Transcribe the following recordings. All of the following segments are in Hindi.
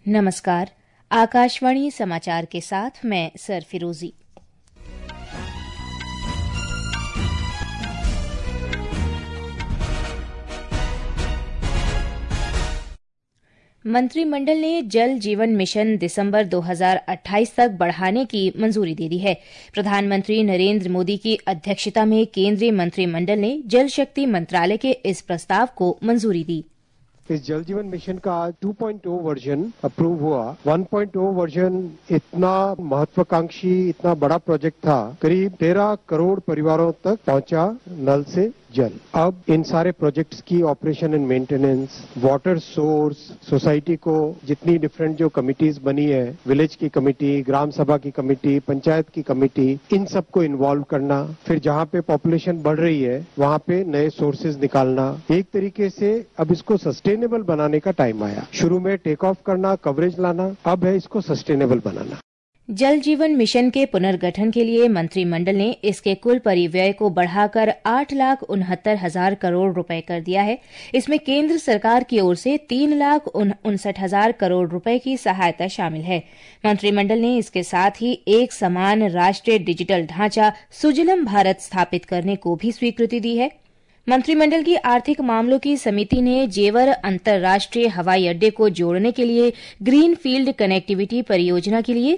नमस्कार। आकाशवाणी समाचार के साथ मैं सर फिरोजी। मंत्रिमंडल ने जल जीवन मिशन दिसंबर 2028 तक बढ़ाने की मंजूरी दे दी है। प्रधानमंत्री नरेंद्र मोदी की अध्यक्षता में केंद्रीय मंत्रिमंडल ने जल शक्ति मंत्रालय के इस प्रस्ताव को मंजूरी दी। इस जल जीवन मिशन का 2.0 वर्जन अप्रूव हुआ। 1.0 वर्जन इतना महत्वाकांक्षी, इतना बड़ा प्रोजेक्ट था, करीब 13 करोड़ परिवारों तक पहुंचा नल से जल। अब इन सारे प्रोजेक्ट्स की operation and maintenance, water source, society को जितनी डिफरेंट जो कमिटीज बनी है, विलेज की कमेटी, ग्राम सभा की कमेटी, पंचायत की कमेटी, इन सबको इन्वॉल्व करना, फिर जहां पे पॉपुलेशन बढ़ रही है वहां पे नए सोर्सेज निकालना, एक तरीके से अब इसको सस्टेनेबल बनाने का टाइम आया। शुरू में टेक ऑफ करना, कवरेज लाना, अब है इसको सस्टेनेबल बनाना। जल जीवन मिशन के पुनर्गठन के लिए मंत्रिमंडल ने इसके कुल परिव्यय को बढ़ाकर 8,69,000 करोड़ रुपए कर दिया है। इसमें केंद्र सरकार की ओर से 3,59,000 करोड़ रुपए की सहायता शामिल है। मंत्रिमंडल ने इसके साथ ही एक समान राष्ट्रीय डिजिटल ढांचा सुजलम भारत स्थापित करने को भी स्वीकृति दी है। मंत्रिमंडल की आर्थिक मामलों की समिति ने जेवर अंतर्राष्ट्रीय हवाई अड्डे को जोड़ने के लिए ग्रीनफील्ड कनेक्टिविटी परियोजना के लिए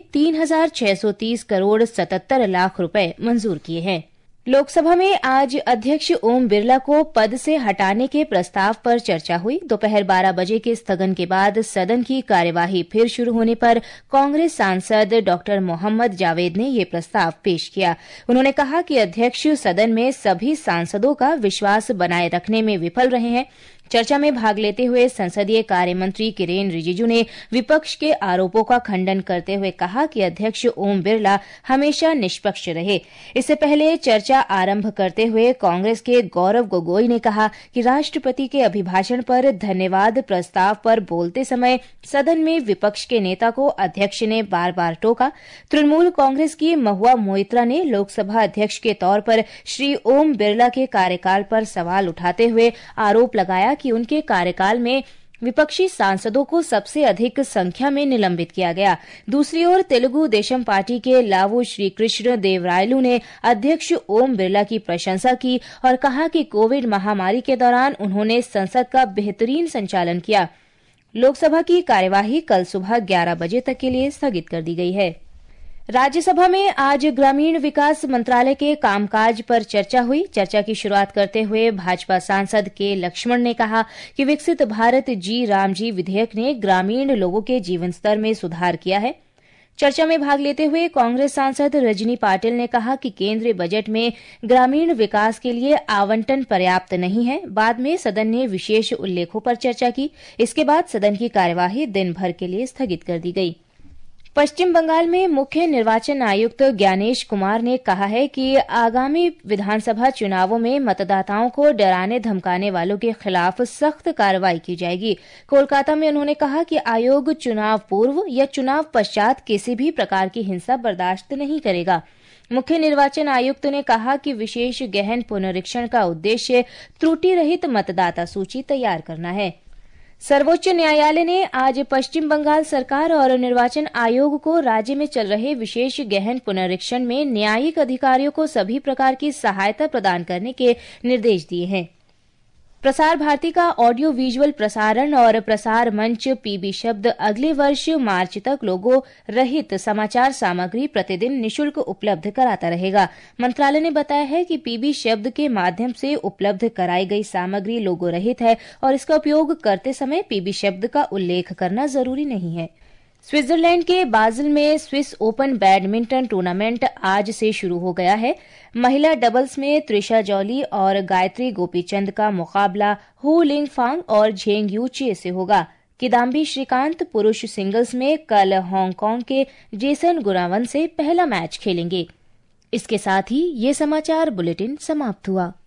3,630 करोड़ 77 लाख रुपए मंजूर किए हैं। लोकसभा में आज अध्यक्ष ओम बिरला को पद से हटाने के प्रस्ताव पर चर्चा हुई। दोपहर 12 बजे के स्थगन के बाद सदन की कार्यवाही फिर शुरू होने पर कांग्रेस सांसद डॉ मोहम्मद जावेद ने ये प्रस्ताव पेश किया। उन्होंने कहा कि अध्यक्ष सदन में सभी सांसदों का विश्वास बनाए रखने में विफल रहे हैं। चर्चा में भाग लेते हुए संसदीय कार्य मंत्री किरेन रिजिजू ने विपक्ष के आरोपों का खंडन करते हुए कहा कि अध्यक्ष ओम बिरला हमेशा निष्पक्ष रहे। इससे पहले चर्चा आरंभ करते हुए कांग्रेस के गौरव गोगोई ने कहा कि राष्ट्रपति के अभिभाषण पर धन्यवाद प्रस्ताव पर बोलते समय सदन में विपक्ष के नेता को अध्यक्ष ने बार बार टोका। तृणमूल कांग्रेस की महुआ मोइत्रा ने लोकसभा अध्यक्ष के तौर पर श्री ओम बिरला के कार्यकाल पर सवाल उठाते हुए आरोप लगाया कि उनके कार्यकाल में विपक्षी सांसदों को सबसे अधिक संख्या में निलंबित किया गया। दूसरी ओर तेलुगु देशम पार्टी के लावू श्रीकृष्ण देवरायलू ने अध्यक्ष ओम बिरला की प्रशंसा की और कहा कि कोविड महामारी के दौरान उन्होंने संसद का बेहतरीन संचालन किया। लोकसभा की कार्यवाही कल सुबह 11 बजे तक के लिए स्थगित कर दी गई है। राज्यसभा में आज ग्रामीण विकास मंत्रालय के कामकाज पर चर्चा हुई। चर्चा की शुरुआत करते हुए भाजपा सांसद के लक्ष्मण ने कहा कि विकसित भारत जी रामजी विधेयक ने ग्रामीण लोगों के जीवन स्तर में सुधार किया है। चर्चा में भाग लेते हुए कांग्रेस सांसद रजनी पाटिल ने कहा कि केंद्रीय बजट में ग्रामीण विकास के लिए आवंटन पर्याप्त नहीं है। बाद में सदन ने विशेष उल्लेखों पर चर्चा की। इसके बाद सदन की कार्यवाही दिन भर के लिए स्थगित कर दी गई। पश्चिम बंगाल में मुख्य निर्वाचन आयुक्त ज्ञानेश कुमार ने कहा है कि आगामी विधानसभा चुनावों में मतदाताओं को डराने धमकाने वालों के खिलाफ सख्त कार्रवाई की जाएगी। कोलकाता में उन्होंने कहा कि आयोग चुनाव पूर्व या चुनाव पश्चात किसी भी प्रकार की हिंसा बर्दाश्त नहीं करेगा। मुख्य निर्वाचन आयुक्त ने कहा कि विशेष गहन पुनरीक्षण का उद्देश्य त्रुटि रहित मतदाता सूची तैयार करना है। सर्वोच्च न्यायालय ने आज पश्चिम बंगाल सरकार और निर्वाचन आयोग को राज्य में चल रहे विशेष गहन पुनरीक्षण में न्यायिक अधिकारियों को सभी प्रकार की सहायता प्रदान करने के निर्देश दिए हैं। प्रसार भारती का ऑडियो विजुअल प्रसारण और प्रसार मंच पीबी शब्द अगले वर्ष मार्च तक लोगो रहित समाचार सामग्री प्रतिदिन निशुल्क उपलब्ध कराता रहेगा। मंत्रालय ने बताया है कि पीबी शब्द के माध्यम से उपलब्ध कराई गई सामग्री लोगो रहित है और इसका उपयोग करते समय पीबी शब्द का उल्लेख करना जरूरी नहीं है। स्विट्जरलैंड के बाज़ल में स्विस ओपन बैडमिंटन टूर्नामेंट आज से शुरू हो गया है। महिला डबल्स में त्रिशा जॉली और गायत्री गोपीचंद का मुकाबला हु लिंगफांग और झेंग यूचे से होगा। किदाम्बी श्रीकांत पुरुष सिंगल्स में कल हांगकांग के जेसन गुरावन से पहला मैच खेलेंगे। इसके साथ ही ये समाचार बुलेटिन समाप्त हुआ।